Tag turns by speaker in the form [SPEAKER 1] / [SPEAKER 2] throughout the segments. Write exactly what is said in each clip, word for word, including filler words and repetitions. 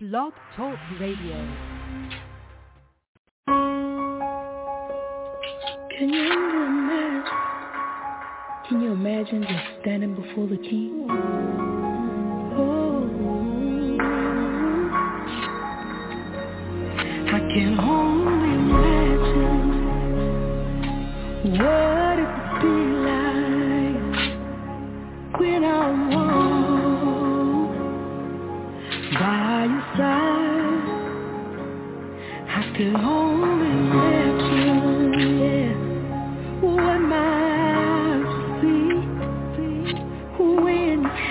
[SPEAKER 1] Blog Talk Radio.
[SPEAKER 2] Can you imagine? Can you imagine just standing before the King? Oh, I can only imagine what it would be like when I walk by your side. I could only imagine, yeah, what my eyes see when your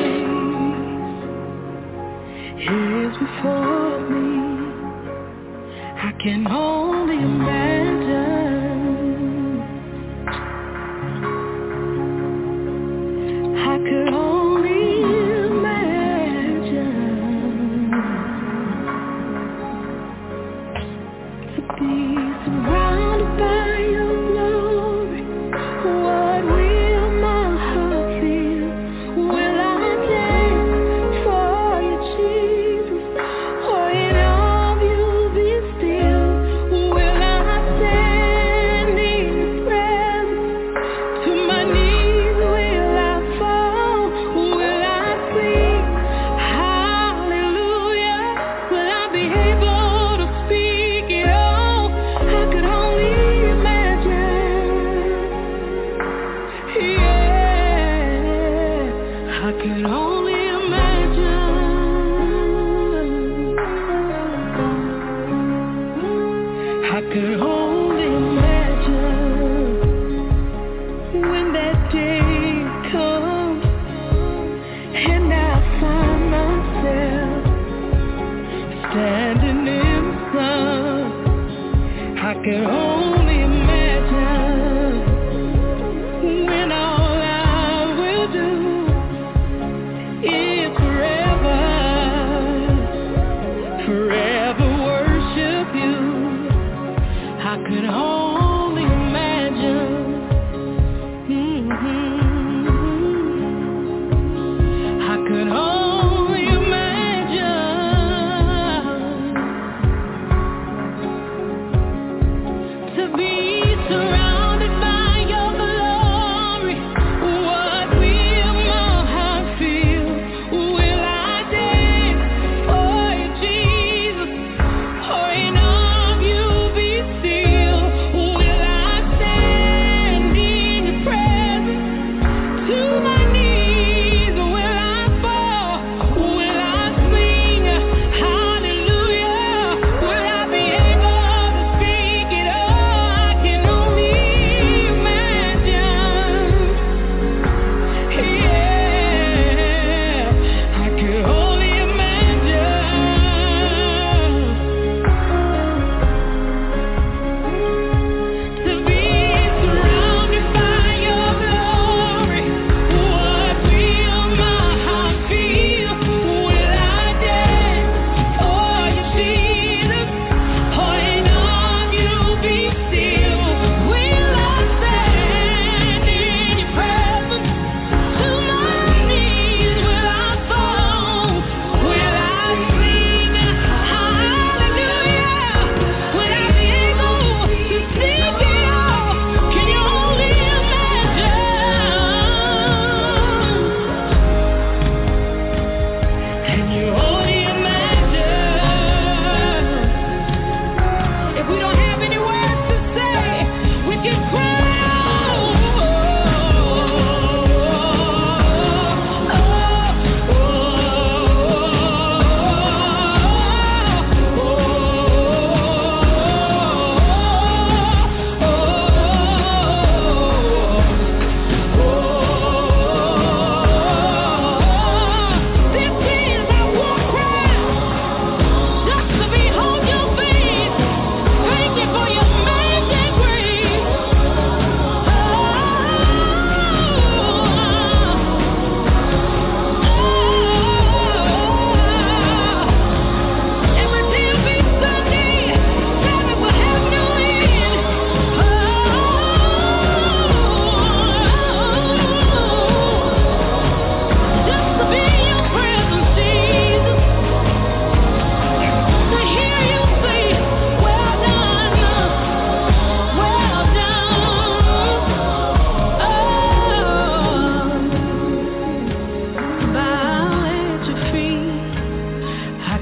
[SPEAKER 2] face is before me. I can only imagine. I could only imagine to be surrounded by your glory. What will my heart feel? Will I dance for you, Jesus? Or in all of you be still? Will I stand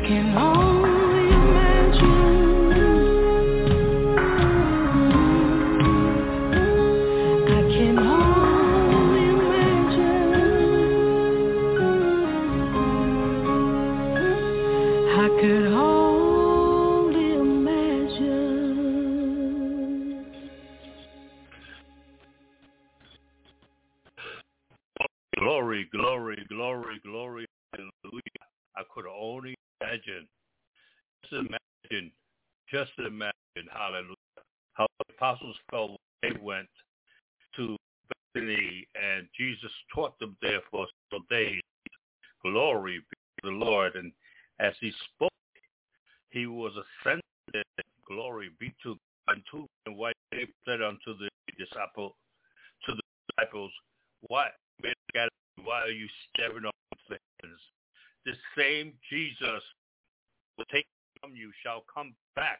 [SPEAKER 2] can only imagine. I can only imagine. I could only imagine.
[SPEAKER 1] Glory, glory, glory, glory, hallelujah. I could only imagine, just imagine, just imagine, hallelujah, how the apostles felt when they went to Bethany and Jesus taught them there for several days. Glory be to the Lord. And as he spoke, he was ascended. Glory be to God. And why they said unto the disciple, to the disciples, why, why are you staring on the heavens? The same Jesus will take from you shall come back.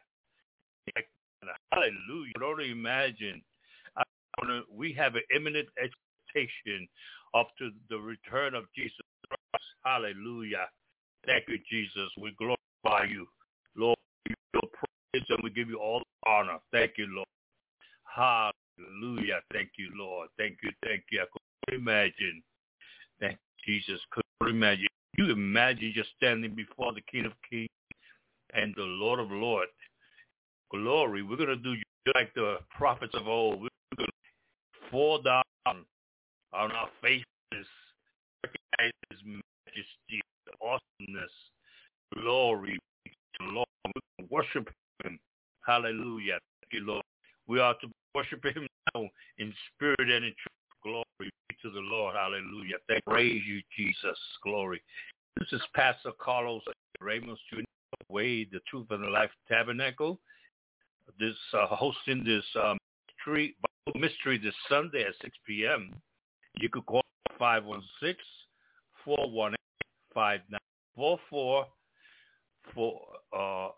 [SPEAKER 1] Hallelujah. I don't imagine. I wanna, we have an imminent expectation up to the return of Jesus Christ. Hallelujah. Thank you, Jesus. We glorify you. Lord, we give you praise and we give you all the honor. Thank you, Lord. Hallelujah. Thank you, Lord. Thank you, thank you. I couldn't imagine. Thank you, Jesus. Couldn't imagine. You imagine just standing before the King of Kings and the Lord of Lords. Glory. We're going to do like the prophets of old. We're going to fall down on our faces, recognize his majesty, the awesomeness. Glory be to the Lord. We're going to worship him. Hallelujah. Thank you, Lord. We are to worship him now in spirit and in truth. Glory be to the Lord. Hallelujah. Thank praise you, Jesus. Glory. This is Pastor Carlos Ramos Junior Way, the Truth and the Life Tabernacle. This uh, hosting this um, mystery, mystery this Sunday at six p.m. You could call five one six, four one eight, five nine four four for uh,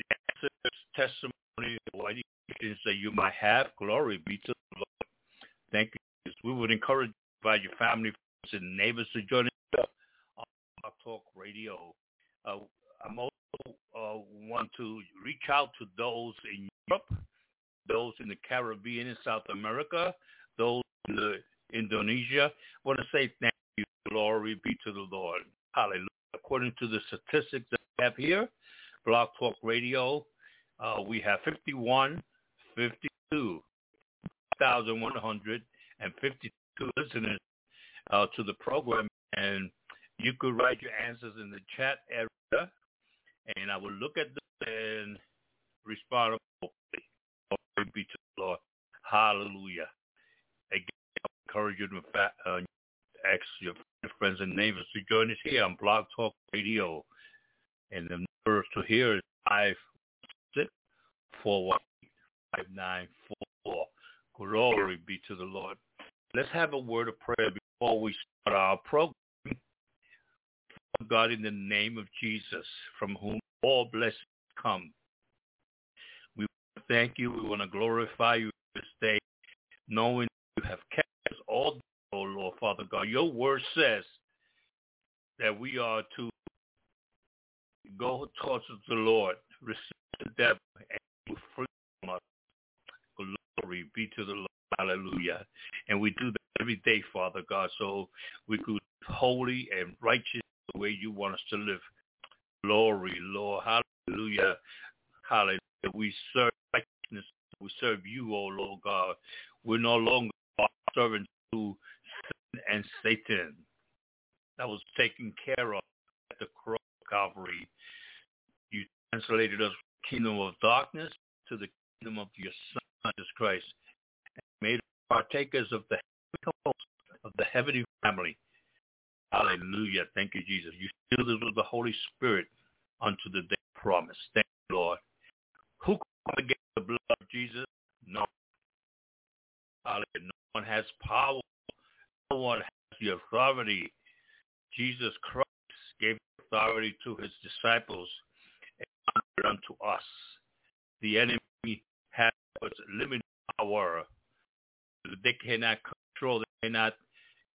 [SPEAKER 1] testimony or any questions that you might have. Glory be to the Lord. Thank you. We would encourage you to invite your family, friends, and neighbors to join us on Blog Talk Radio. Uh, I'm also uh, want to reach out to those in Europe, those in the Caribbean and South America, those in the Indonesia. I want to say thank you. Glory be to the Lord. Hallelujah. According to the statistics that we have here, Blog Talk Radio, uh, we have fifty-one, fifty-two thousand one hundred fifty-two listeners uh, to the program, and you could write your answers in the chat area, and I will look at them and respond appropriately. Glory be to the Lord. Hallelujah. Again, I encourage you to uh, ask your friends and neighbors to join us here on Blog Talk Radio. And the number to hear is five six four one five nine four four. Glory be to the Lord. Let's have a word of prayer before we start our program. God, in the name of Jesus, from whom all blessings come, we thank you. We want to glorify you this day, knowing you have kept us all day, oh Lord, Father God. Your word says that we are to go towards the Lord, resist the devil, and be free from us. Glory be to the Lord. Hallelujah. And we do that every day, Father God, so we could live holy and righteous the way you want us to live. Glory, Lord. Hallelujah. Hallelujah. We serve righteousness. We serve you, oh Lord God. We're no longer serving to sin and Satan. That was taken care of at the cross of Calvary. You translated us from the kingdom of darkness to the kingdom of your Son, Jesus Christ, and made us partakers of the of the heavenly family. Hallelujah. Thank you, Jesus. You filled us with the Holy Spirit unto the day of promise. Thank you, Lord. Who can come against the blood of Jesus? No. Hallelujah. No one has power. No one has the authority. Jesus Christ gave authority to his disciples and unto us. The enemy has limited power. They cannot control. They cannot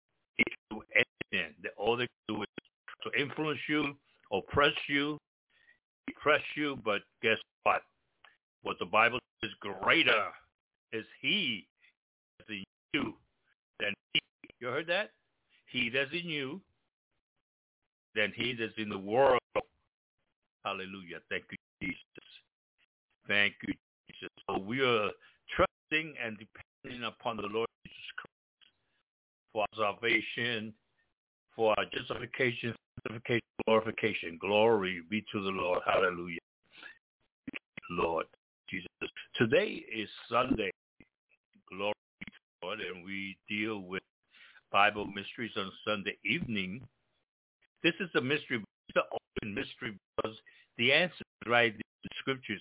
[SPEAKER 1] do anything. All they do is to influence you, oppress you, press you, but guess what? What the Bible says, greater is he that's in you than he. You heard that? He that's in you than he that's in the world. Hallelujah. Thank you, Jesus. Thank you, Jesus. So we are trusting and depending upon the Lord Jesus Christ for our salvation, for our justification, sanctification, glorification. Glory be to the Lord. Hallelujah. Lord Jesus. Today is Sunday. Glory be to the Lord, and we deal with Bible mysteries on Sunday evening. This is a mystery, it's an open mystery because the answer is right in the scriptures.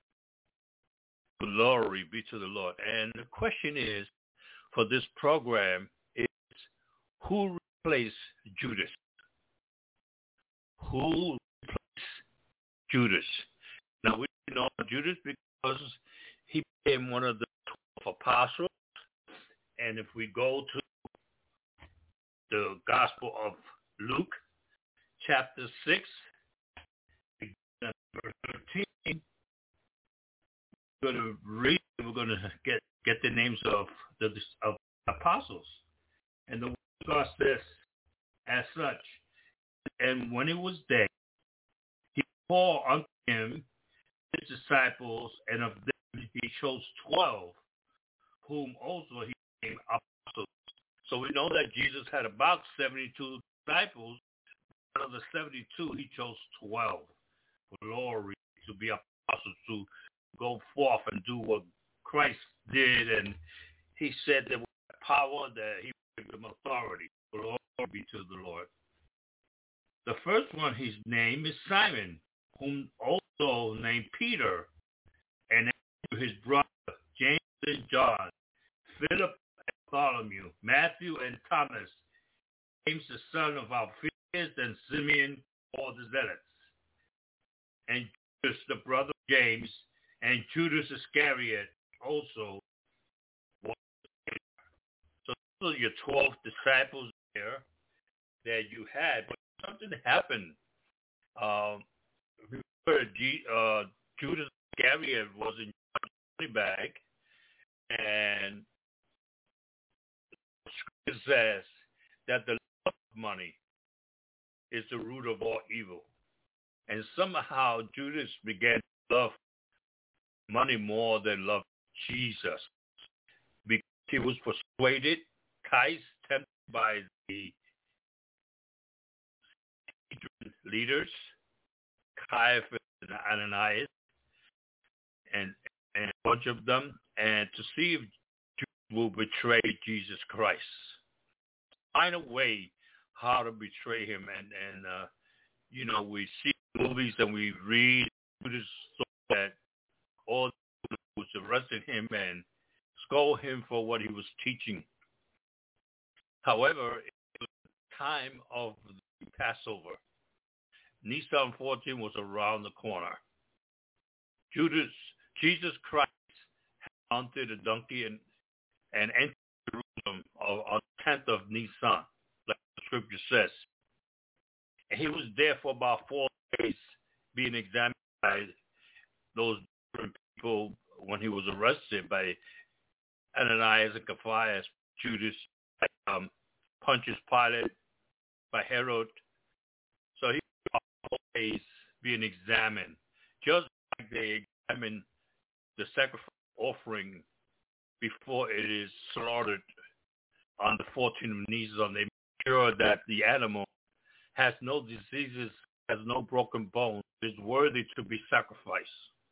[SPEAKER 1] Glory be to the Lord. And the question is, for this program, is who replaced Judas? Who replaced Judas? Now, we know Judas because he became one of the twelve apostles. And if we go to the Gospel of Luke, chapter six, verse thirteen, we're going to read, we're going to get, get the names of the of apostles. And the word of God says as such, and when it was day, he called unto him his disciples, and of them he chose twelve, whom also he named apostles. So we know that Jesus had about seventy-two disciples. Out of the seventy-two, he chose twelve. Glory to be apostles, to go forth and do what Christ did. And he said that with power that he gave them authority. Glory be to the Lord. The first one, his name is Simon, whom also named Peter, and his brother James and John, Philip and Bartholomew, Matthew and Thomas, James the son of Alphaeus, and Simeon called the Zealots, and Judas the brother of James, and Judas Iscariot also. So those are your twelve disciples there that you had. But something happened. Um, remember, G, uh, Judas Iscariot was in the money bag, and Scripture says that the love of money is the root of all evil. And somehow Judas began to love money more than love Jesus, because he was persuaded, enticed, tempted by the leaders, Caiaphas and Ananias, and, and a bunch of them, and to see if Judas will betray Jesus Christ. Find a way how to betray him. And, and uh, you know, we see movies and we read Judas so that all was arrested him and scold him for what he was teaching. However, it was the time of the Passover. Nisan fourteen was around the corner. Judas, Jesus Christ mounted a donkey and, and entered Jerusalem on the tenth of Nisan, like the scripture says. And he was there for about four days being examined by those different people when he was arrested by Ananias and Caiaphas, Judas, um, Pontius Pilate, by Herod. So he was always being examined, just like they examine the sacrifice offering before it is slaughtered on the fourteenth of Nisan. They make sure that the animal has no diseases, has no broken bones, is worthy to be sacrificed.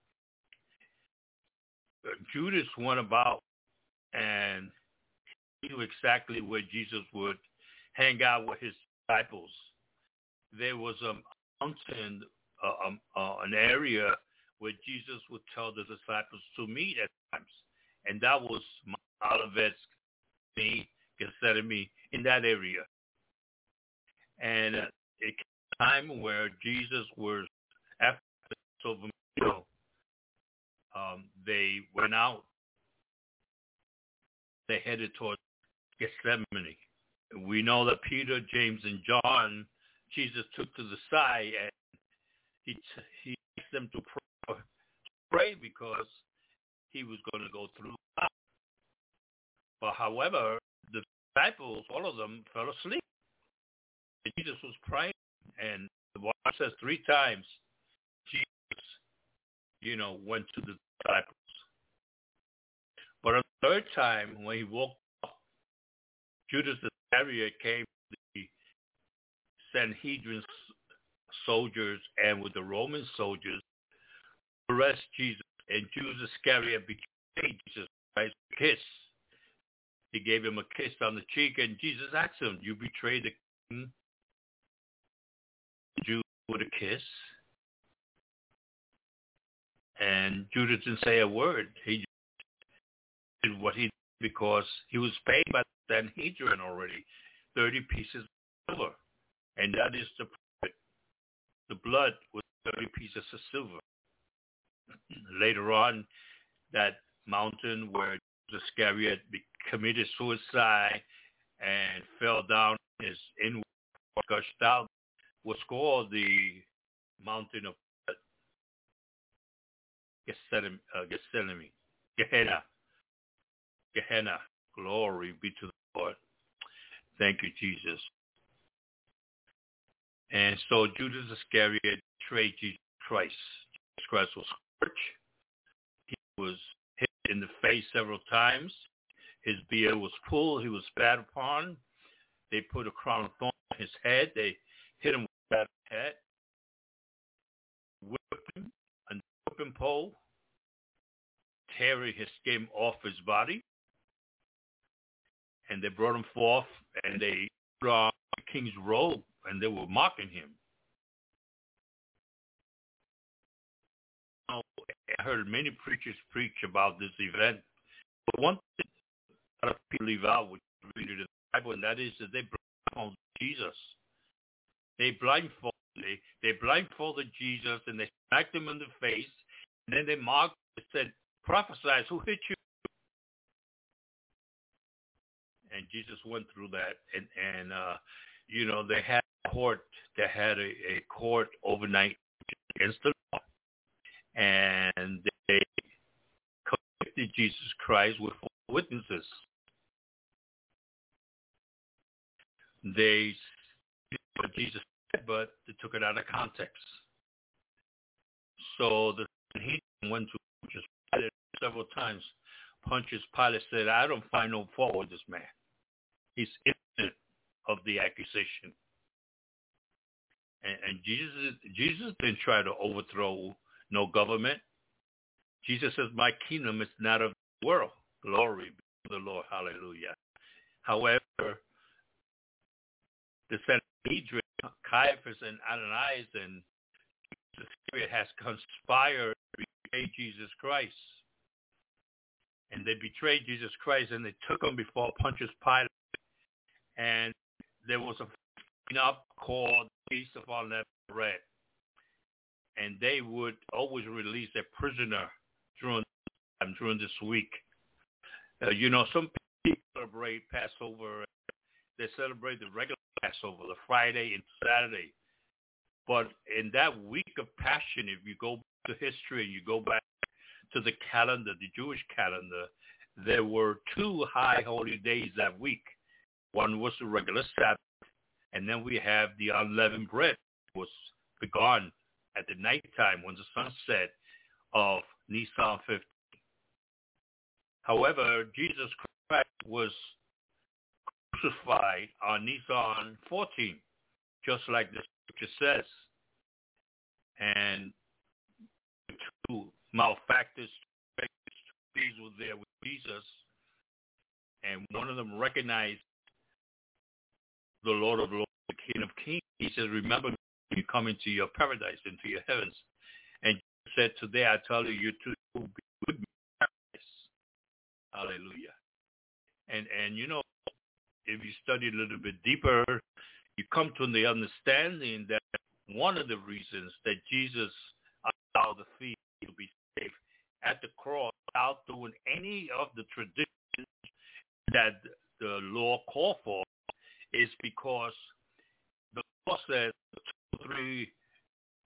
[SPEAKER 1] Judas went about and he knew exactly where Jesus would hang out with his disciples. There was a mountain, uh, um, uh, an area where Jesus would tell the disciples to meet at times. And that was Mount Olivet, Gethsemane, in that area. And uh, it came a time where Jesus was, after the Passover meal, um, they went out. They headed towards Gethsemane. We know that Peter, James, and John, Jesus took to the side, and he he asked them to pray, pray because he was going to go through. But however, the disciples, all of them, fell asleep. Jesus was praying, and the Bible says three times Jesus, you know, went to the disciples. But on the third time, when he woke up, Judas Iscariot came to the Sanhedrin soldiers and with the Roman soldiers to arrest Jesus. And Judas Iscariot betrayed Jesus Christ with a kiss. He gave him a kiss on the cheek, and Jesus asked him, "You betrayed the king Jew with a kiss?" And Judas didn't say a word. He did what he did because he was paid by the Sanhedrin already, thirty pieces of silver. And that is the profit. The blood was thirty pieces of silver. Later on, that mountain where Judas Iscariot committed suicide and fell down, his inward gushed out, was called the mountain of Gethsemane, uh, Gethsemane, Gehenna. Gehenna. Glory be to the Lord. Thank you, Jesus. And so Judas Iscariot betrayed Jesus Christ. Jesus Christ was hurt. He was hit in the face several times. His beard was pulled. He was spat upon. They put a crown of thorns on his head. They hit him with a head, whipped him, a whipping pole, tearing his skin off his body. And they brought him forth, and they put on the king's robe, and they were mocking him. I heard many preachers preach about this event. But one thing a lot of people leave out, which is read in the Bible, and that is that they blindfolded Jesus. They blindfolded, they, they blindfolded Jesus, and they smacked him in the face, and then they mocked and said, "Prophesy, who hit you?" And Jesus went through that, and, and uh, you know, they had a court, they had a, a court overnight against the law, and they convicted Jesus Christ with four witnesses. They did what Jesus said, but they took it out of context. So the he went to Pontius Pilate several times. Pontius Pilate said, "I don't find no fault with this man. He's innocent of the accusation." And, and Jesus, Jesus didn't try to overthrow no government. Jesus says, "My kingdom is not of the world." Glory be to the Lord. Hallelujah. However, the Sanhedrin, Caiaphas and Ananias and the Spirit has conspired to betray Jesus Christ. And they betrayed Jesus Christ, and they took him before Pontius Pilate. And there was a up called Feast of Unleavened Bread. And they would always release a prisoner during um, during this week. Uh, you know, some people celebrate Passover. They celebrate the regular Passover, the Friday and Saturday. But in that week of Passion, if you go back to history and you go back to the calendar, the Jewish calendar, there were two high holy days that week. One was the regular Sabbath, and then we have the unleavened bread, was begun at the nighttime when the sun set of Nisan fifteenth. However, Jesus Christ was crucified on Nisan fourteenth, just like the scripture says. And two malefactors, these were there with Jesus, and one of them recognized the Lord of Lords, the King of Kings. He says, "Remember, you come into your paradise, into your heavens." And Jesus said, "Today I tell you, you too will be with me in paradise." Hallelujah. And and you know, if you study a little bit deeper, you come to the understanding that one of the reasons that Jesus allowed the thief to be saved at the cross without doing any of the traditions that the law called for is because the law says two or three are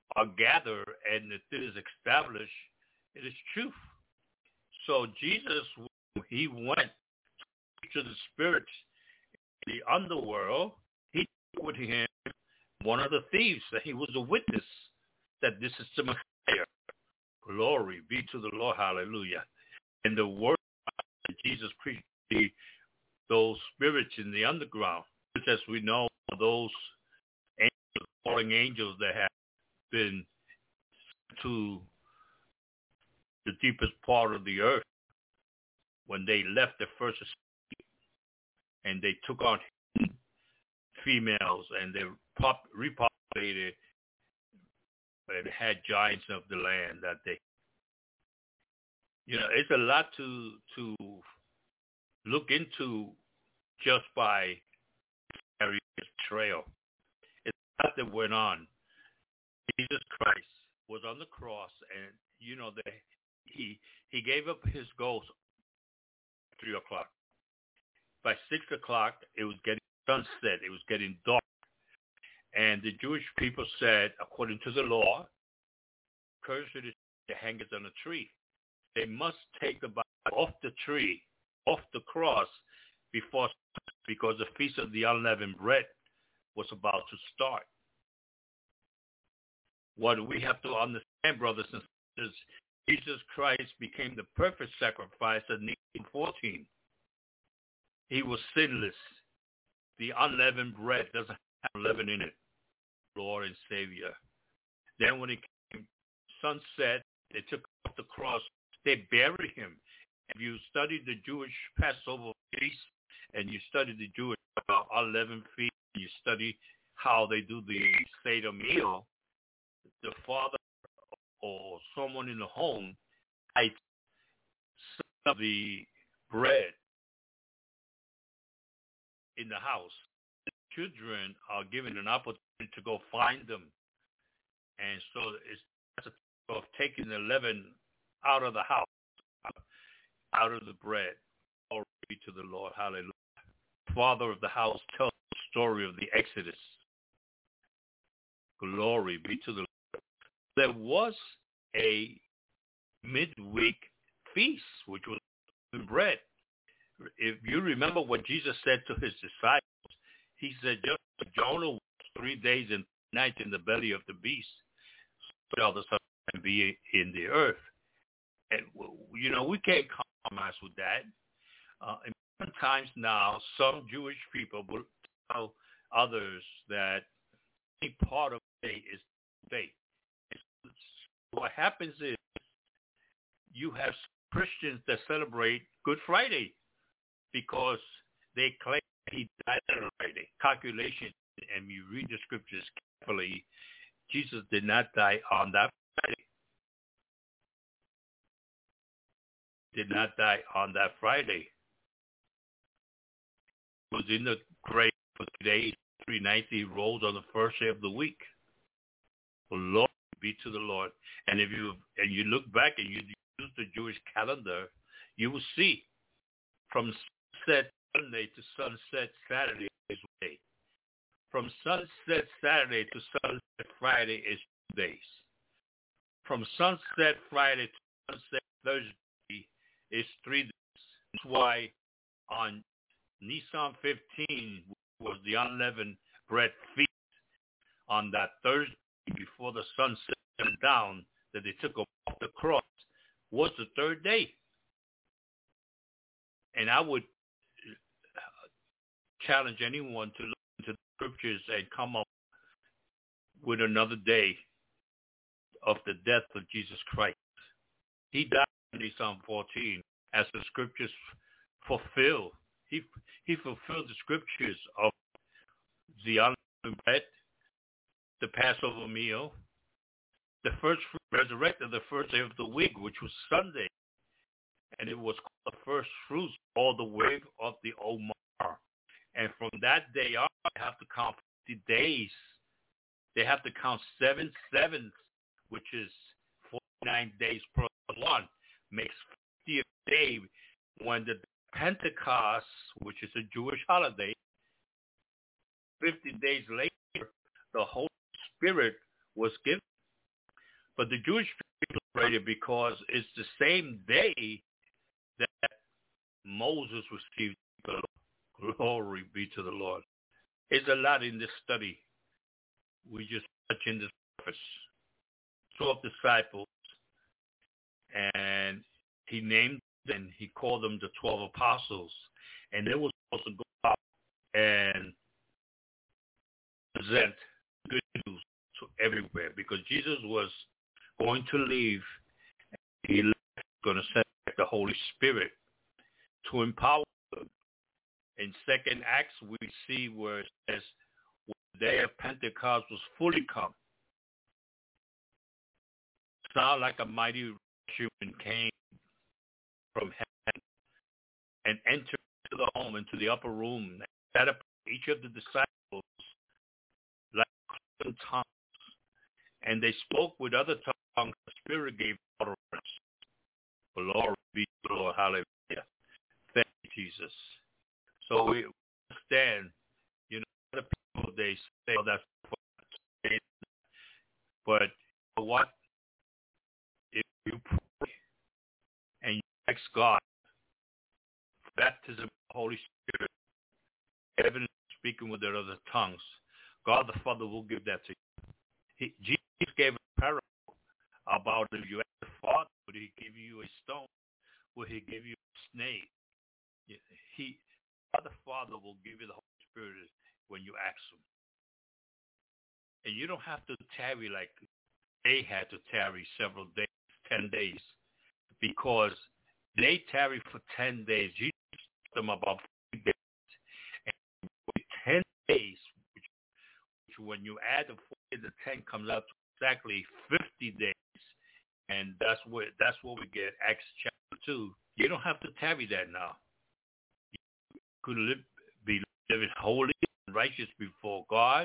[SPEAKER 1] gather and it is established, it is truth. So Jesus, he went to the spirits in the underworld. He took with him one of the thieves, that he was a witness that this is the Messiah. Glory be to the Lord. Hallelujah. And the word that Jesus preached, those spirits in the underground, just as we know, those angels, falling angels that have been to the deepest part of the earth when they left the first estate and they took on females and they pop- repopulated and had giants of the land that they, you know, it's a lot to to look into just by carrying this trail. It's a lot that went on. Jesus Christ was on the cross, and you know that he he gave up his ghost at three o'clock. By six o'clock, it was getting sunset. It was getting dark, and the Jewish people said, according to the law, cursed is the hangers on a tree. They must take the body off the tree, off the cross, before, because the feast of the unleavened bread was about to start. What we have to understand, brothers and sisters, Jesus Christ became the perfect sacrifice in John fourteen. He was sinless. The unleavened bread doesn't have leaven in it, Lord and Savior. Then when it came sunset, they took off the cross. They buried him. If you study the Jewish Passover feast and you study the Jewish uh, unleavened feast, and you study how they do the Seder meal, the father or someone in the home hides some of the bread in the house. The children are given an opportunity to go find them. And so it's a of taking the leaven out of the house, out of the bread. Glory be to the Lord. Hallelujah. Father of the house tells the story of the Exodus. Glory be to the Lord. There was a midweek feast, which was bread. If you remember what Jesus said to his disciples, he said, just as Jonah was three days and nights in the belly of the beast, so shall the Son of Man be in the earth. And, you know, we can't compromise with that. Uh, and sometimes now, some Jewish people will tell others that any part of the day is the day. What happens is you have Christians that celebrate Good Friday because they claim he died on Friday. Calculation, and you read the scriptures carefully, Jesus did not die on that Friday. Did not die on that Friday. He was in the grave for three days, three nights. He rose on the first day of the week. Lord be to the Lord. And if you and you look back and you use the Jewish calendar, you will see from sunset Sunday to sunset Saturday is one day. From sunset Saturday to sunset Friday is two days. From sunset Friday to sunset Thursday is three days. That's why on Nisan fifteen was the unleavened bread feast. On that Thursday before the sun set down, that they took off the cross, was the third day. And I would challenge anyone to look into the scriptures and come up with another day of the death of Jesus Christ. He died in Psalm fourteen as the scriptures fulfill. He he fulfilled the scriptures of the unleavened bread, the Passover meal, the first fruit resurrected the first day of the week, which was Sunday, and it was called the first fruits all the way of the Omar. And from that day on, they have to count fifty days. They have to count seven sevens, which is forty-nine days per one, makes fiftieth day when the Pentecost, which is a Jewish holiday, fifty days later, the Holy Spirit was given. But the Jewish people celebrated because it's the same day that Moses received the law. Glory be to the Lord. There's a lot in this study. We just touch in the surface. twelve disciples, and he named them, he called them the twelve apostles, and they were supposed to go out and present good news to everywhere, because Jesus was going to leave. He was going to send the Holy Spirit to empower them. In Second Acts, we see where it says, when the day of Pentecost was fully come, sound like a mighty rushing came from heaven and entered into the home, into the upper room, and sat up each of the disciples like cloven tongues, and they spoke with other tongues. The Spirit gave utterance. Glory be to the Lord. Hallelujah. Thank you, Jesus. So we understand, you know, other people, they say, oh, that's what, but you know what? If you pray and you ask God, baptism of the Holy Spirit, evidence speaking with their other tongues, God the Father will give that to you. He, Jesus gave a parable about if you ask the Father, would he give you a stone? Will he give you a snake? He, God the Father will give you the Holy Spirit when you ask him. And you don't have to tarry like they had to tarry several days, ten days, because they tarried for ten days. Jesus told them about forty days. And ten days, which, which when you add the forty to the ten comes out to exactly fifty days. And that's what that's what we get, Acts chapter two. You don't have to tarry that now. You could live, be living holy and righteous before God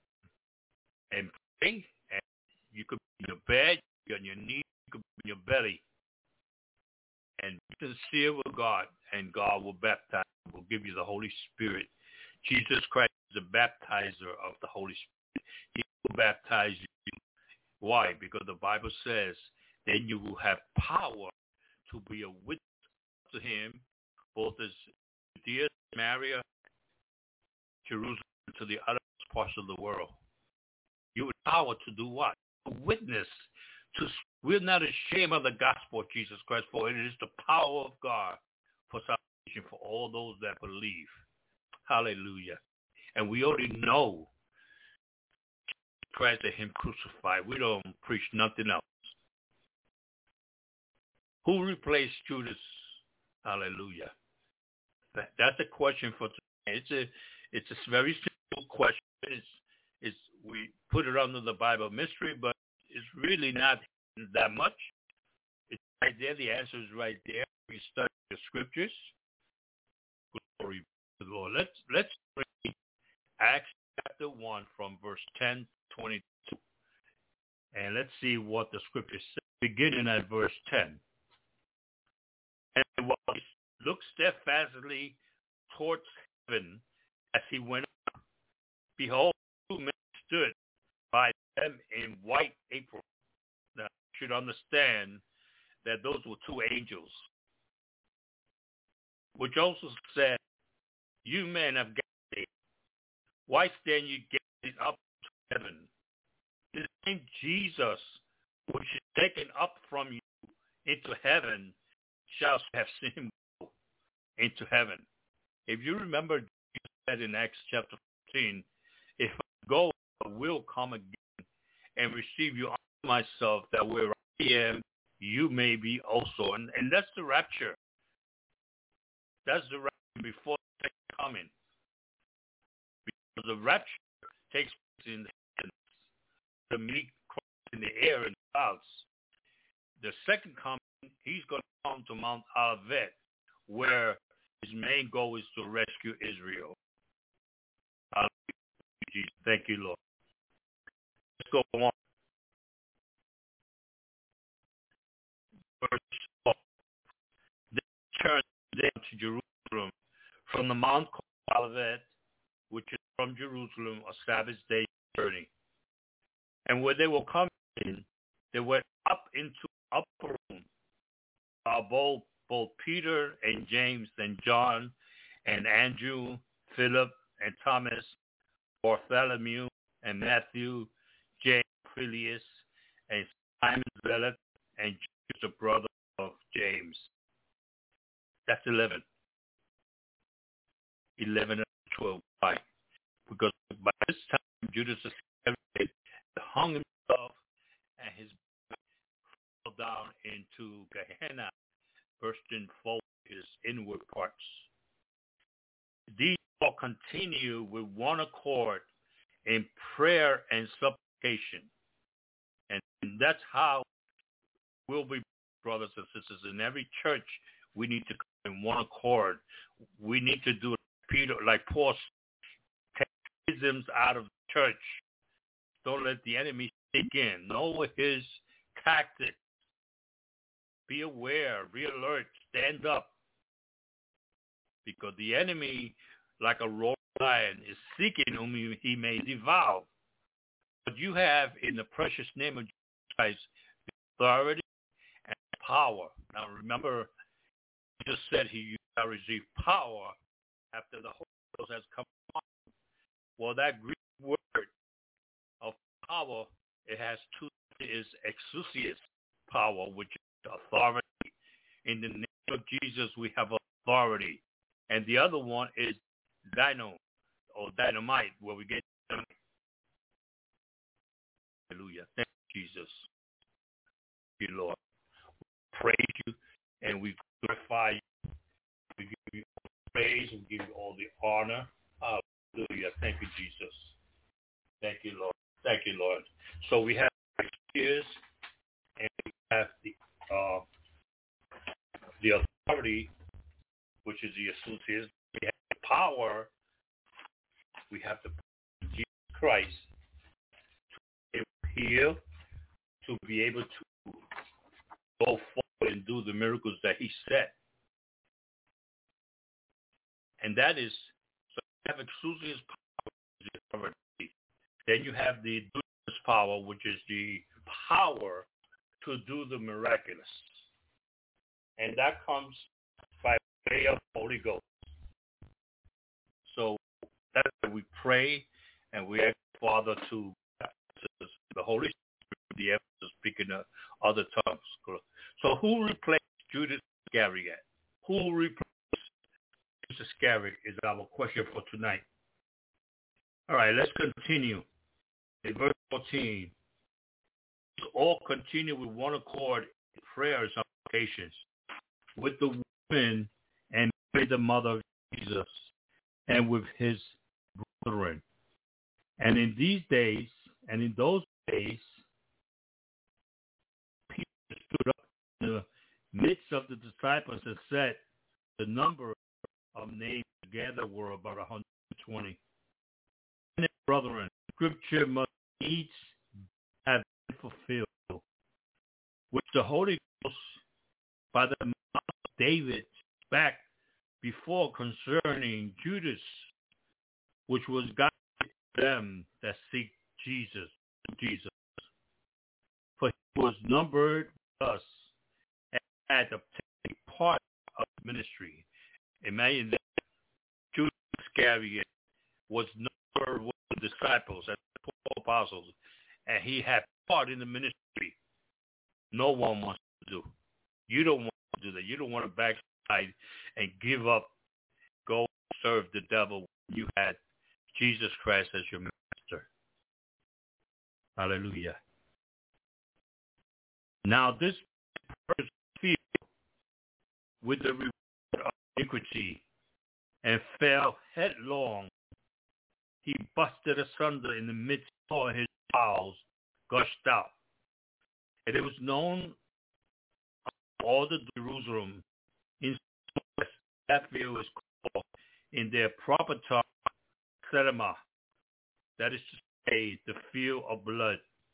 [SPEAKER 1] and pray. And you could be in your bed, you could be on your knees, you could be in your belly. And be sincere with God, and God will baptize, will give you the Holy Spirit. Jesus Christ is the baptizer of the Holy Spirit. He will baptize you. Why? Because the Bible says, then you will have power to be a witness to him, both as Judea, Samaria, Jerusalem, to the other parts of the world. You have power to do what? A witness. To, we're not ashamed of the gospel of Jesus Christ, for it is the power of God for salvation for all those that believe. Hallelujah. And we already know Christ and him crucified. We don't preach nothing else. Who replaced Judas? Hallelujah. That, that's a question for today. It's a it's a very simple question. It's, it's we put it under the Bible mystery, but it's really not that much. It's right there. The answer is right there. We study the scriptures. Glory to the Lord. Let's let's read Acts chapter one from verse ten to twenty-two, and let's see what the scriptures say, beginning at verse ten. And while he looked steadfastly towards heaven as he went up, behold, two men stood by them in white aprons. Now, you should understand that those were two angels, which also said, you men of Galilee, why stand you gazing up to heaven? The same Jesus, which is taken up from you into heaven, shall have seen him go into heaven. If you remember, Jesus said in Acts chapter fourteen, if I go, I will come again and receive you unto myself, that where I am, you may be also. And, and that's the rapture. That's the rapture before the second coming. Because the rapture takes place in the heavens. The meek Christ in the air and clouds. The second coming, he's going to come to Mount Olivet, where his main goal is to rescue Israel. Hallelujah, Jesus. Thank you, Lord. Let's go on. Verse four. They returned them to Jerusalem from the Mount Olivet, which is from Jerusalem, a Sabbath day journey. And where they were coming in, They went up into upper room. Uh, both, both Peter and James and John and Andrew, Philip and Thomas, Bartholomew and Matthew, James, Phileas, and Simon Zealot, and Judas, the brother of James. That's eleven. eleven and twelve. Why? Because by this time, Judas Iscariot hung himself and his body fell down into Gehenna, bursting forth his inward parts. These all continue with one accord in prayer and supplication. And that's how we'll be, brothers and sisters. In every church, we need to come in one accord. We need to do Peter, like Paul, take isms out of the church. Don't let the enemy sneak in. Know his tactics. Be aware, be alert, stand up. Because the enemy, like a roaring lion, is seeking whom he, he may devour. But you have, in the precious name of Jesus Christ, the authority and power. Now remember, he just said he shall receive power after the Holy Ghost has come on. Well, that Greek word of power, it has two, is exousias power, which is authority. In the name of Jesus, we have authority. And the other one is dynamo, or dynamite, where we get dynamite. Hallelujah. Thank you, Jesus. Thank you, Lord. We praise you, and we glorify you. We give you all the praise, we give you all the honor. Hallelujah. Thank you, Jesus. Thank you, Lord. Thank you, Lord. So we have ears, and we have the uh, the authority, which is the exousias. We have the power. We have the Jesus Christ to heal, to be able to go forward and do the miracles that he said. And that is, so you have exousias power. Then you have the dunamis power, which is the power to do the miraculous. And that comes by way of Holy Ghost. So that's why we pray and we ask Father to the Holy Spirit, the evidence of speaking other tongues. So who replaced Judas Iscariot? Who replaced Judas Iscariot is our question for tonight. All right, let's continue. In verse fourteen, all continue with one accord in prayer and supplications with the women and Mary the mother of Jesus and with his brethren. And in these days, and in those days, Peter stood up in the midst of the disciples and said, the number of names together were about one hundred twenty. And brethren, Scripture must needs have been fulfilled, which the Holy Ghost, by the mouth of David, spake before concerning Judas, which was God to them that seek Jesus, Jesus. For he was numbered with us and had obtained part of the ministry. Imagine that Judas Iscariot was numbered with the disciples and the apostles, and he had part in the ministry. No one wants to do. You don't want to do that. You don't want to backslide and give up, go serve the devil when you had Jesus Christ as your master. Hallelujah. Now this person filled with the reward of iniquity and fell headlong. He busted asunder in the midst of his bowels, gushed out. And it was known all the Jerusalem in that field is called in their proper tongue Sedema, that is to say, the field of blood.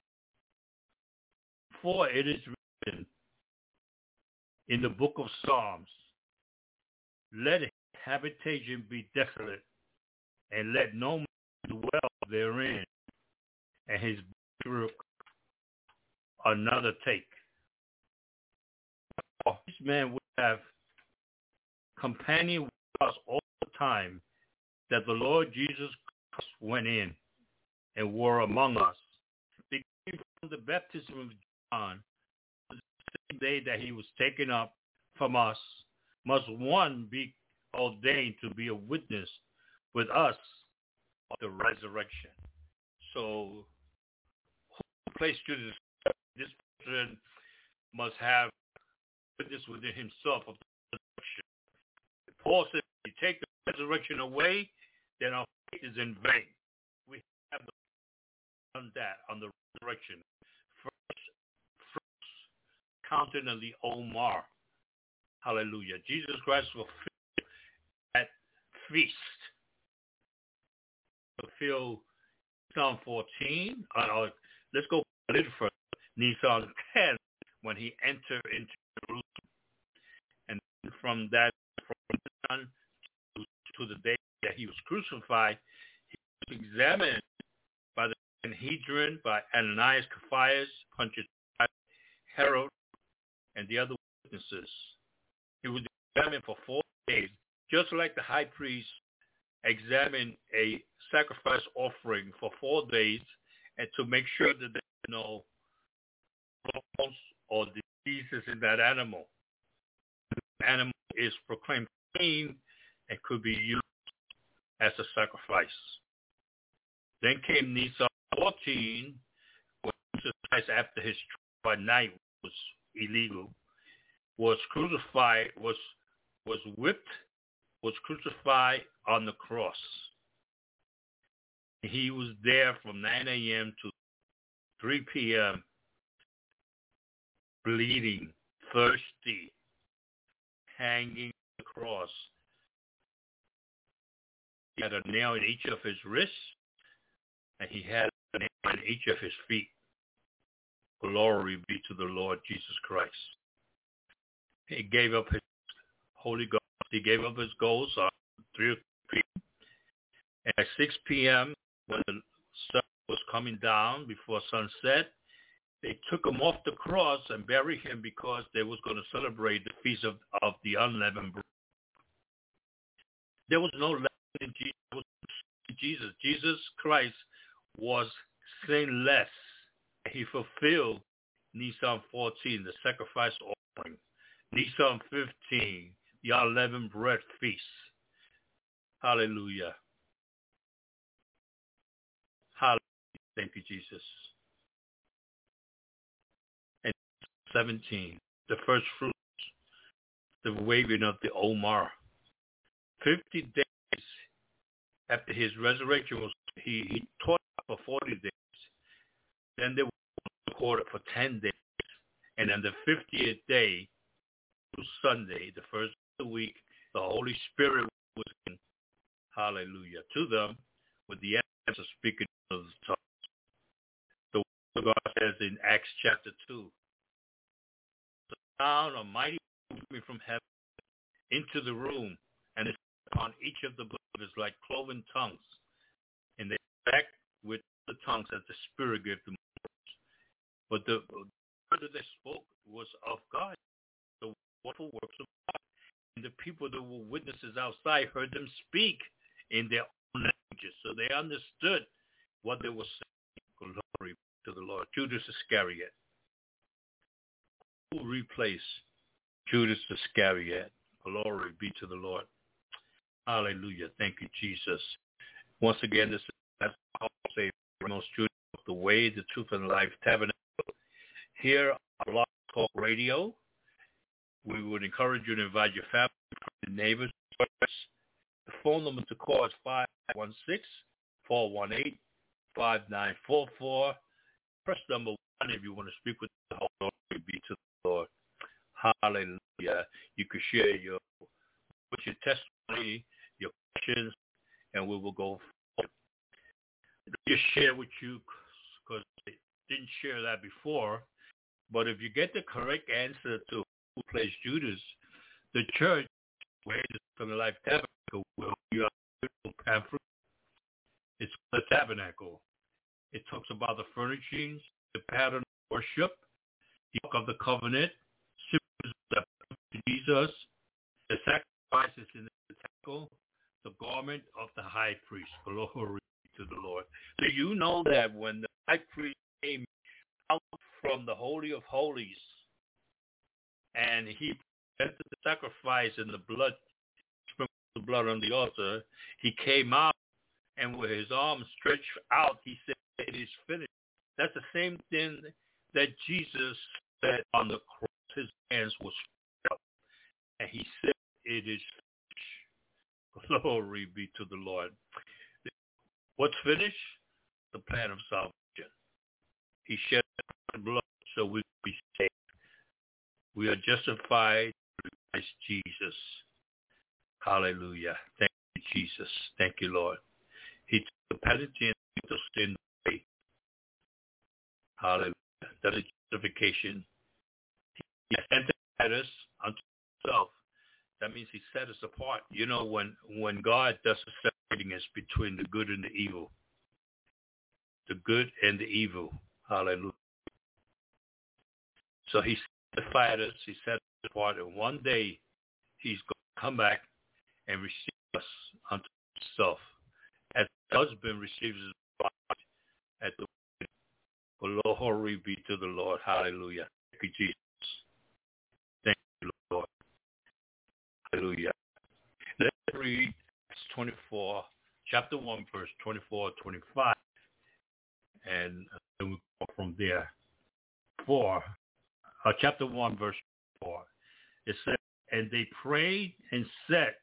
[SPEAKER 1] For it is written in the book of Psalms, let his habitation be desolate, and let no man dwell therein, and his brook another take. This man would have companion with us all the time that the Lord Jesus Christ went in and were among us. Beginning from the baptism of John, the same day that he was taken up from us, must one be ordained to be a witness with us of the resurrection. So, who placed you this person must have witness within himself of the resurrection. Paul said, if you take the resurrection away, then our faith is in vain. We have done that on the resurrection. First, first counted on the Omar. Hallelujah. Jesus Christ fulfilled that feast. Fulfill Psalm fourteen. Uh, let's go a little further. Psalm ten, when he entered into Jerusalem. And from that, from on to, to the day that he was crucified, he was examined by the Sanhedrin, by Ananias, Caiaphas, Pontius Pilate, Herod, and the other witnesses. He was examined for four days, just like the high priest examined a sacrifice offering for four days, and to make sure that there are no problems or diseases in that animal. The animal is proclaimed clean and could be used as a sacrifice. Then came Nisan fourteen, when Jesus Christ, after his trial by night was illegal, was crucified, was was whipped, was crucified on the cross. He was there from nine a.m. to three p.m. bleeding, thirsty, hanging on the cross. He had a nail in each of his wrists, and he had a nail in each of his feet. Glory be to the Lord Jesus Christ. He gave up his Holy Ghost. He gave up his ghost on three p.m. And at six p.m., when the sun was coming down before sunset, they took him off the cross and buried him because they was going to celebrate the feast of, of the unleavened bread. There was no leaven in Jesus. Jesus Christ was sinless. He fulfilled Nisan fourteen, the sacrifice offering. Nisan fifteen, the unleavened bread feast. Hallelujah. Hallelujah. Thank you, Jesus. And seventeen, the first fruits, the waving of the Omar. Fifty days after his resurrection, was he, he taught for forty days. Then they were recorded for ten days. And on the fiftieth day, was Sunday, the first of the week, the Holy Spirit was in, hallelujah, to them with the evidence of speaking of the tongues. The word of God says in Acts chapter two, the sound of mighty coming from heaven into the room, and it's upon each of the believers like cloven tongues, and they back with the tongues that the Spirit gave them. But the word that they spoke was of God, the wonderful works of God. And the people that were witnesses outside heard them speak in their own languages. So they understood what they were saying. Glory to the Lord. Judas Iscariot. Who replaced Judas Iscariot? Glory be to the Lord. Hallelujah. Thank you, Jesus. Once again, this is Paul say most Judas of the way, the truth, and life tabernacle. Here on Blog Talk Radio, we would encourage you to invite your family, neighbors. The phone number to call is five one six, four one eight, five nine four four. Press number one if you want to speak with the Lord. Glory be to the Lord. Hallelujah. You can share your, with your testimony, your questions, and we will go forward. Just share with you, because I didn't share that before, but if you get the correct answer to who plays Judas, the church, where it is from the life tabernacle, will be a beautiful pamphlet. It's the tabernacle. It talks about the furnishings, the pattern of worship, The Ark of the Covenant, symbols of Jesus, the sacrifices in the temple, the garment of the high priest. Glory to the Lord. So you know that when the high priest came out from the Holy of Holies and he presented the sacrifice and the blood, sprinkled the blood on the altar, he came out and with his arms stretched out, he said, it is finished. That's the same thing that Jesus said on the cross. His hands were stretched out and he said, it is finished. Glory be to the Lord. What's finished? The plan of salvation. He shed blood so we be saved. We are justified through Christ Jesus. Hallelujah. Thank you, Jesus. Thank you, Lord. He took the penalty and took the sin away. Hallelujah. That is justification. He sanctified us unto himself. That means he set us apart. You know, when, when God does the separating us between the good and the evil, the good and the evil. Hallelujah. So he sanctified us. He set us apart. And one day he's going to come back and receive us unto himself. As the husband receives his wife at the wedding. Glory be to the Lord. Hallelujah. Thank you, Jesus. Thank you, Lord. Hallelujah. Let's read Acts twenty-four, chapter one, verse twenty-four, twenty-five. And then we go from there. Four, uh, chapter one, verse four. It says, and they prayed and said,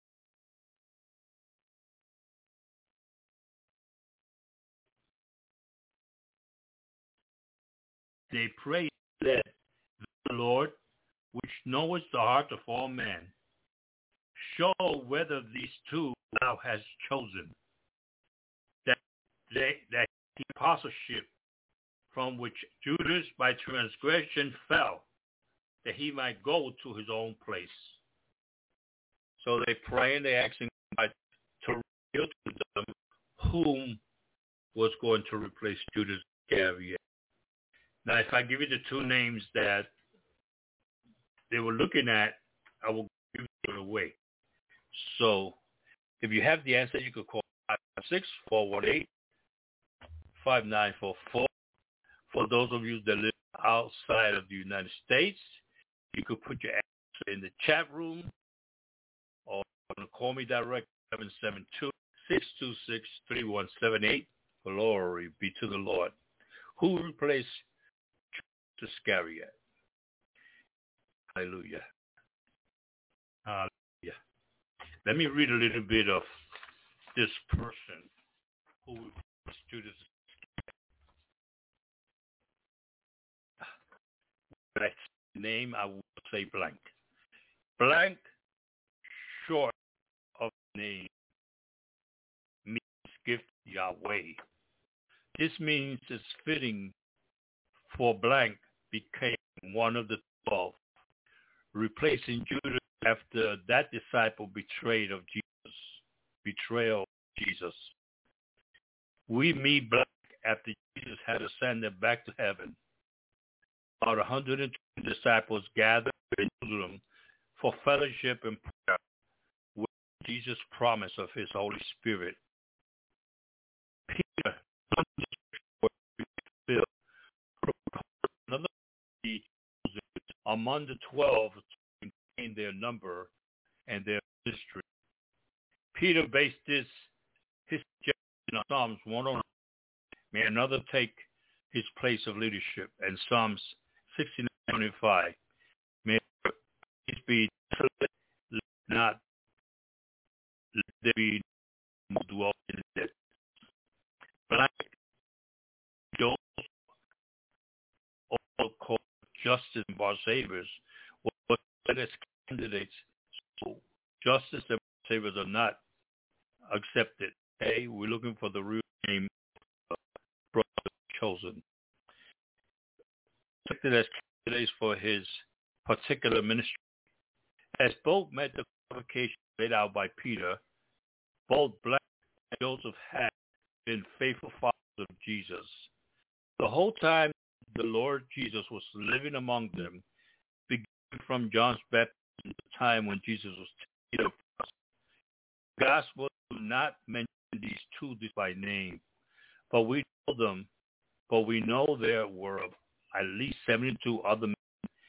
[SPEAKER 1] they prayed and said, the Lord, which knoweth the heart of all men, show whether these two thou hast chosen, that they, that the apostleship from which Judas by transgression fell, that he might go to his own place. So they pray and they asking God to reveal to them whom was going to replace Judas Iscariot. Now, if I give you the two names that they were looking at, I will give it away. So if you have the answer, you could call five six, four one eight, five nine four four. For those of you that live outside of the United States, you could put your answer in the chat room or call me direct, seven seven two, six two six, three one seven eight. Glory be to the Lord. Who replaced Judas Iscariot? Hallelujah. Hallelujah. Let me read a little bit of this person who replaced Judas Iscariot. When I say name, I will say blank. Blank, short of name, means gift Yahweh. This means it's fitting for blank became one of the twelve, replacing Judas after that disciple betrayed of Jesus, betrayal of Jesus. We meet blank after Jesus had ascended back to heaven. About one hundred twenty disciples gathered in Jerusalem for fellowship and prayer with Jesus' promise of his Holy Spirit. Peter, another among the twelve to maintain their number and their ministry. Peter based this his suggestion on Psalms one oh nine. May another take his place of leadership, and Psalms sixty-nine twenty-five. May it be not let there be no dwell in it. But those all called Justice and Bar-Savers were set as candidates. So Justice and Bar-Savers are not accepted. Hey, we're looking for the real name of brother chosen. Accepted as candidates for his particular ministry. As both met the qualifications laid out by Peter, both Black and Joseph had been faithful followers of Jesus. The whole time the Lord Jesus was living among them, beginning from John's baptism, the time when Jesus was taken up. The Gospel do not mention these two by name, but we know them, but we know there were at least seventy-two other men,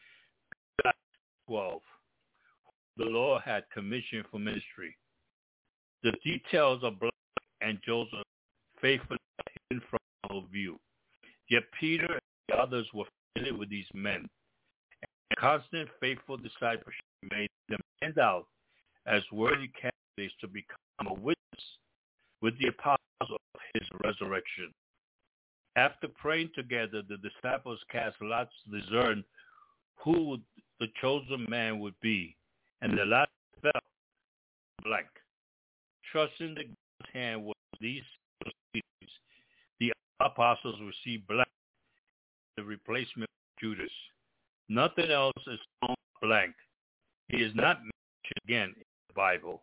[SPEAKER 1] twelve, the Lord had commissioned for ministry. The details of Black and Joseph faithfully hidden from our view. Yet Peter and the others were familiar with these men. And constant, faithful discipleship made them stand out as worthy candidates to become a witness with the apostles of his resurrection. After praying together, the disciples cast lots to discern who the chosen man would be, and the lot fell blank. Trusting the God's hand with these proceedings, the apostles received blank, the replacement of Judas. Nothing else is on blank. He is not mentioned again in the Bible.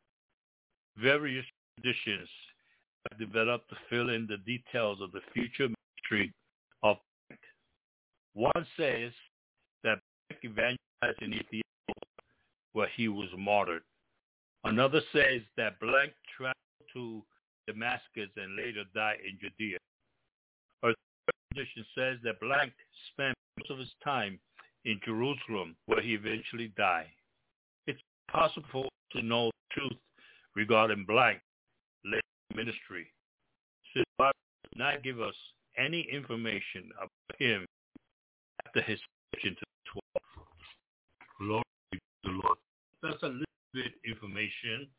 [SPEAKER 1] Various traditions have developed to fill in the details of the future ministry of blank. One says that Blank evangelized in Ethiopia, where he was martyred. Another says that Blank traveled to Damascus and later died in Judea. A third tradition says that Blank spent most of his time in Jerusalem, where he eventually died. It's possible to know the truth regarding Blank later ministry. So the Bible does not give us any information about him after his ascension to the twelve. Glory be to the Lord. That's a little bit information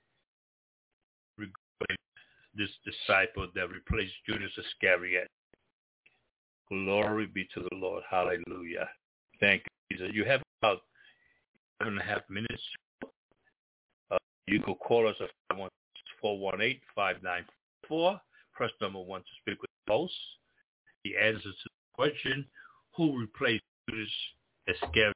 [SPEAKER 1] regarding this disciple that replaced Judas Iscariot. Glory be to the Lord. Hallelujah. Thank you, Jesus. You have about seven and a half minutes. Uh, you can call us at four one eight, five nine four. Press number one to speak with the host. The answer to the question, who replaced Judas Iscariot?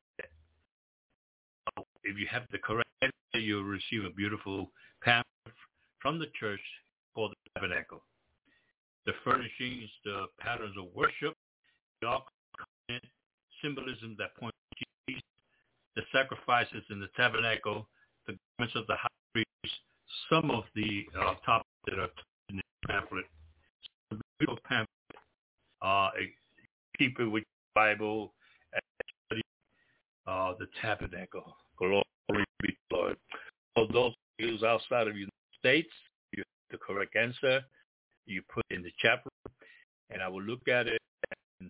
[SPEAKER 1] If you have the correct answer, you'll receive a beautiful pamphlet from the church called the Tabernacle. The furnishings, the patterns of worship, the Ark of the Covenant, symbolism that points to Jesus, the sacrifices in the tabernacle, the garments of the high priest, some of the uh, topics that are in the pamphlet. The beautiful pamphlet, uh, keep it with the Bible and study uh, the tabernacle. Glory be to the Lord. For those who's outside of the United States, you have the correct answer. You put in the chat room, and I will look at it. And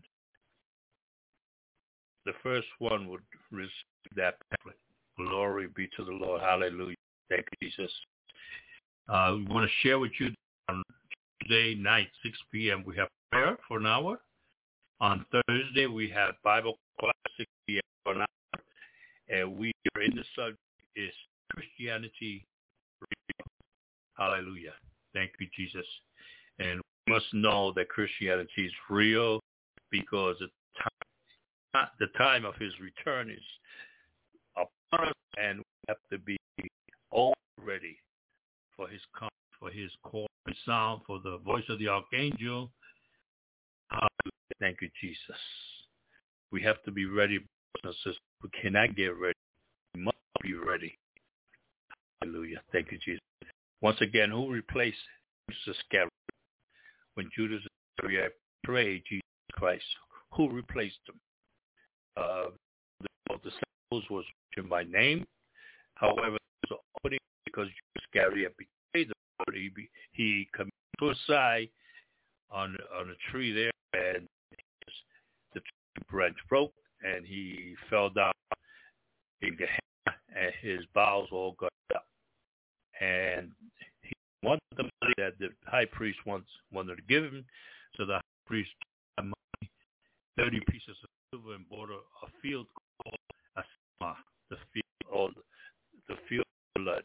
[SPEAKER 1] the first one would receive that pamphlet. Glory be to the Lord. Hallelujah. Thank you, Jesus. Uh, we want to share with you on Tuesday night, six p.m. we have prayer for an hour. On Thursday, we have Bible class, six p.m. for an hour. And we are in the subject is Christianity real? Hallelujah. Thank you, Jesus. And we must know that Christianity is real because the time, the time of his return is upon us, and we have to be all ready for his coming, for his call and sound, for the voice of the archangel. Hallelujah. Thank you, Jesus. We have to be ready, brothers and sisters. We cannot get ready. We must be ready. Hallelujah. Thank you, Jesus. Once again, who replaced Judas Iscariot? When Judas Iscariot betrayed Jesus Christ, who replaced him? Uh, the disciples was mentioned by name. However, it was only because Judas Iscariot betrayed the Lord, he, he committed suicide on, on a tree there, and the branch broke, and he fell down in Gehenna, and his bowels all got up. And he wanted the money that the high priest wants, wanted to give him, so the high priest got money, thirty pieces of silver, and bought a, a field called Asma, the field, or the field of blood.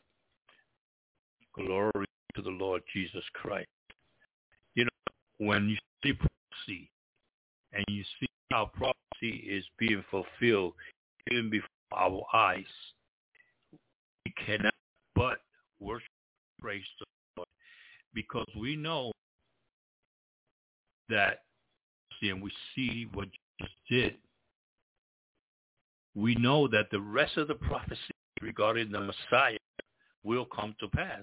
[SPEAKER 1] Glory to the Lord Jesus Christ. You know, when you see prophecy, and you see how prophecy is being fulfilled even before our eyes, we cannot but worship, praise the Lord, because we know that prophecy and we see what Jesus did, we know that the rest of the prophecy regarding the Messiah will come to pass.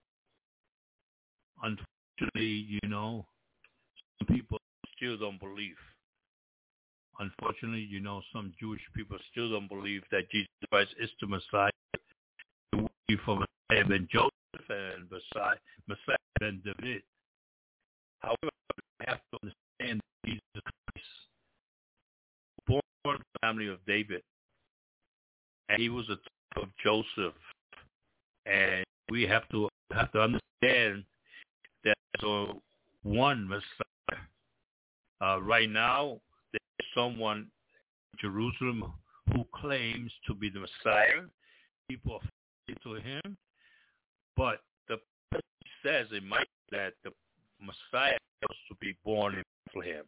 [SPEAKER 1] Unfortunately, you know, some people still don't believe. Unfortunately, you know, some Jewish people still don't believe that Jesus Christ is the Messiah. It will be from Messiah ben Joseph and Messiah, Messiah ben David. However, we have to understand that Jesus Christ was born in the family of David, and he was a type of Joseph. And we have to have to understand that there's one Messiah. Uh, right now, there's someone in Jerusalem who claims to be the Messiah. People are faithful to him, but the prophet says it might that the Messiah was to be born in Bethlehem.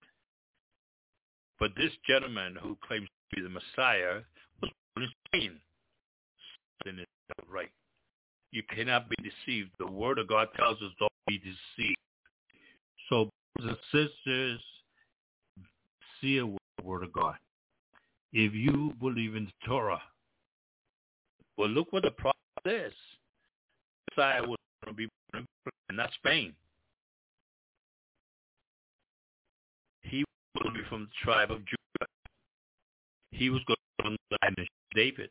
[SPEAKER 1] But this gentleman who claims to be the Messiah was born in Spain. And it's not right. You cannot be deceived. The Word of God tells us don't be deceived. So, brothers and sisters, see the Word of God. If you believe in the Torah, well, look what the prophet says. The Messiah was going to be born in not Spain. He was going to be from the tribe of Judah. He was going to be from the line of David.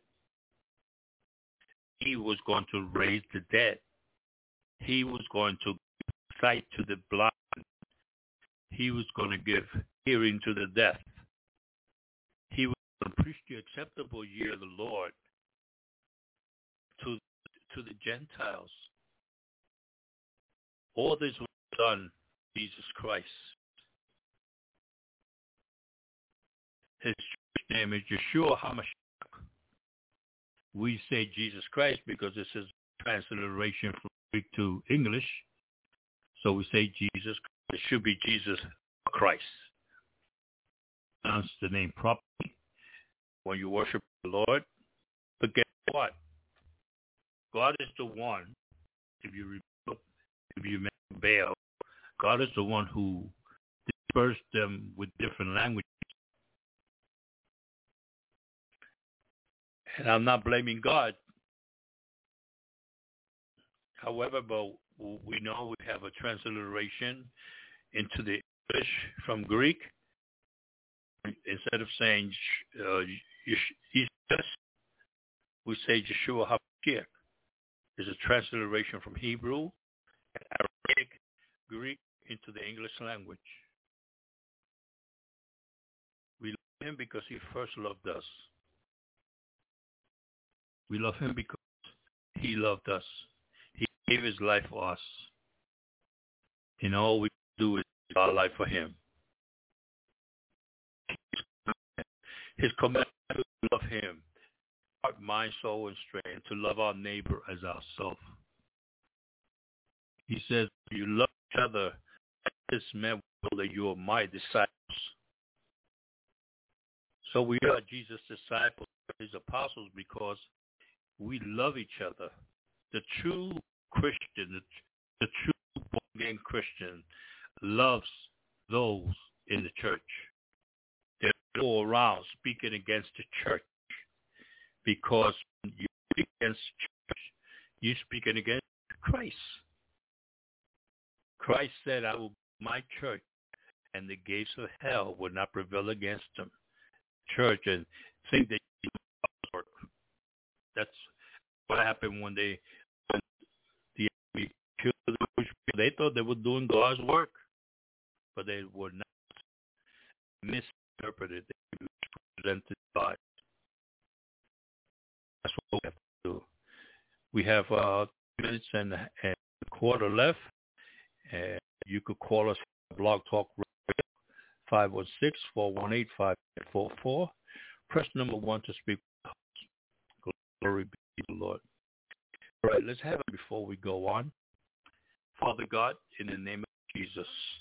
[SPEAKER 1] He was going to raise the dead. He was going to give sight to the blind. He was going to give hearing to the deaf. He was going to preach the acceptable year of the Lord to, to the Gentiles. All this was done by Jesus Christ. His name is Yeshua HaMashiach. We say Jesus Christ because this is transliteration from Greek to English. So we say Jesus. It should be Jesus Christ. Pronounce the name properly when you worship the Lord. But guess what? God is the one, if you remember, if you remember Baal, God is the one who dispersed them with different languages. And I'm not blaming God. However, but we know we have a transliteration into the English from Greek. Instead of saying uh, Jesus, we say Yeshua HaMashiach. There's a transliteration from Hebrew, Arabic, Greek into the English language. We love him because he first loved us. We love him because he loved us. He gave his life for us. And all we do is give our life for him. His commandment is to love him, heart, mind, soul, and strength, to love our neighbor as ourselves. He says, if you love each other, this man will know that you are my disciples. So we are Jesus' disciples, his apostles, because we love each other. The true Christian, the, the true born-again Christian loves those in the church. They go around speaking against the church because when you speak against the church, you're speaking against Christ. Christ said, I will build my church, and the gates of hell will not prevail against them. Church, and think that you work. That's what happened when they when the enemy killed the Jewish people. They thought they were doing God's work, but they were not. Misinterpreted. They represented God. That's what we have to do. We have uh, two minutes and, and a quarter left. And you could call us Blog Talk Radio, five one six, four one eight, five eight four four. Press number one to speak. Glory be to the Lord. All right, let's have it before we go on. Father God, in the name of Jesus,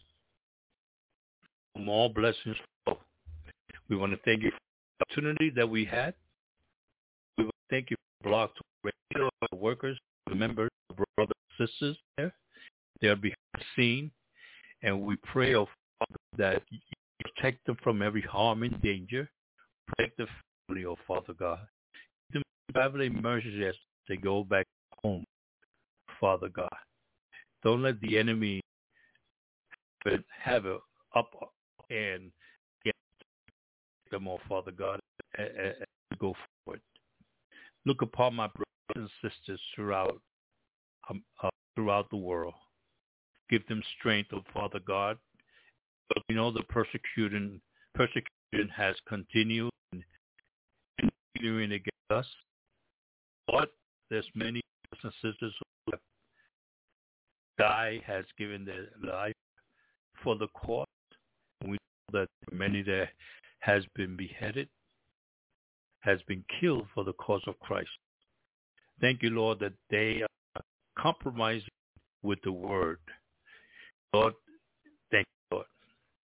[SPEAKER 1] more blessings. We want to thank you for the opportunity that we had. We want to thank you for Blog Talk Radio, the workers, the members, the brothers and sisters there. They'll be seen. And we pray, oh Father, that Protect them from every harm and danger. Protect the family, oh Father God. Give them traveling mercies as they go back home, Father God. Don't let the enemy have a up and get them, oh Father God, and go forward. Look upon my brothers and sisters throughout um, uh, throughout the world. Give them strength, oh Father God. But we know the persecution persecution has continued and continuing against us. But there's many brothers and sisters who have died, has given their life for the cause. We know that many that has been beheaded, has been killed for the cause of Christ. Thank you, Lord, that they are compromising with the word. Lord, thank you, Lord.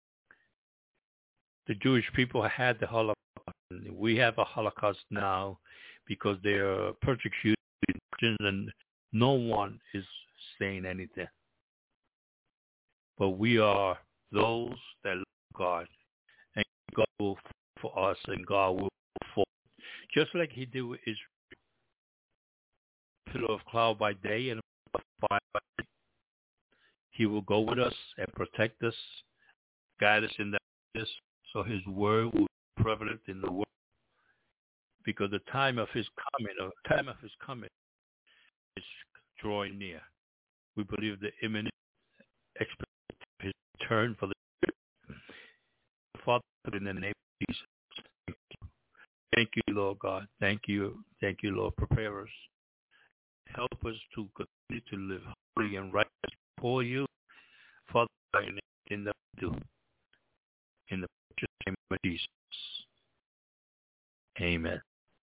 [SPEAKER 1] The Jewish people had the Holocaust. We have a Holocaust now because they are persecuted and no one is saying anything. But we are those that love God, and God will fight for us, and God will fight. Just like he did with Israel. Pillar of cloud by day and a fire by night. He will go with us and protect us, guide us in that, so his word will be prevalent in the world. Because the time of his coming, or time of his coming, is drawing near. We believe the imminent expectation of his return for the Father, in the name of Jesus. Thank you. Thank you, Lord God. Thank you. Thank you, Lord. Prepare us. Help us to continue to live holy and righteous before you, Father, in the do. In the precious name of Jesus. Amen.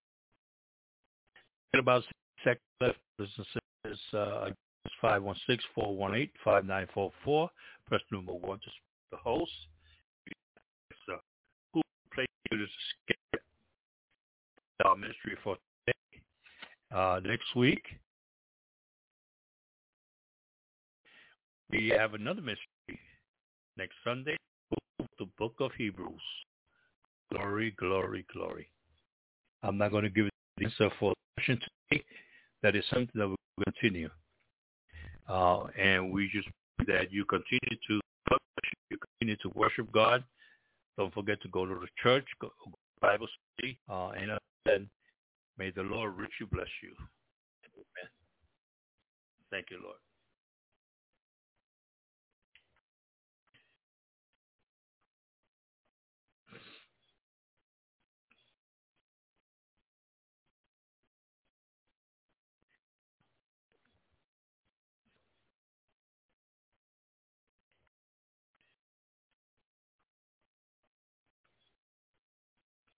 [SPEAKER 1] And about second left, business is uh, five one six, four one eight, five nine four four. Press number one to speak to the host. So, who played you to skip our ministry for today? Uh, next week, we have another mystery. Next Sunday, the book of Hebrews. Glory, glory, glory. I'm not going to give the answer for the question today. That is something that will continue. Uh, and we just pray that you continue to you continue to worship God. Don't forget to go to the church, go, go to Bible study, uh, and then may the Lord richly bless you. Amen. Thank you, Lord.